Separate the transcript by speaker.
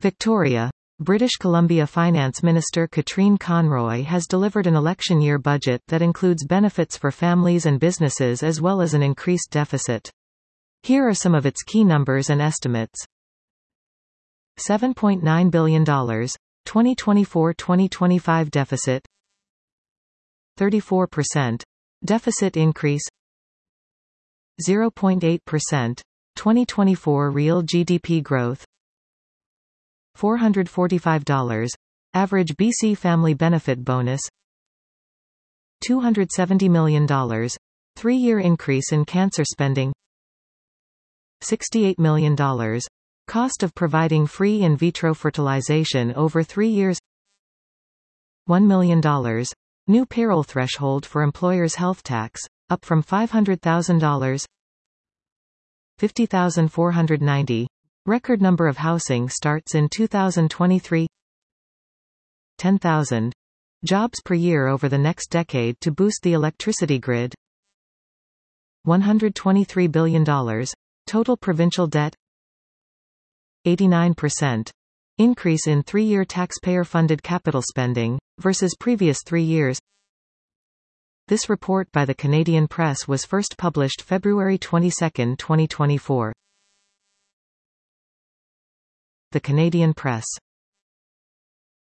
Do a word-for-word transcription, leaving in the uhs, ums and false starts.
Speaker 1: Victoria, British Columbia Finance Minister Katrine Conroy has delivered an election year budget that includes benefits for families and businesses as well as an increased deficit. Here are some of its key numbers and estimates. seven point nine billion dollars, twenty twenty-four twenty twenty-five deficit, thirty-four percent deficit increase, zero point eight percent twenty twenty-four real G D P growth, four hundred forty-five dollars average B C family benefit bonus, two hundred seventy million dollars three-year increase in cancer spending, sixty-eight million dollars cost of providing free in vitro fertilization over three years, one million dollars new payroll threshold for employers' health tax, up from five hundred thousand dollars, fifty thousand four hundred ninety record number of housing starts in two thousand twenty-three, ten thousand jobs per year over the next decade to boost the electricity grid, one hundred twenty-three billion dollars total provincial debt, eighty-nine percent increase in three-year taxpayer-funded capital spending, versus previous three years. This report by the Canadian Press was first published February twenty-second twenty twenty-four. The Canadian Press.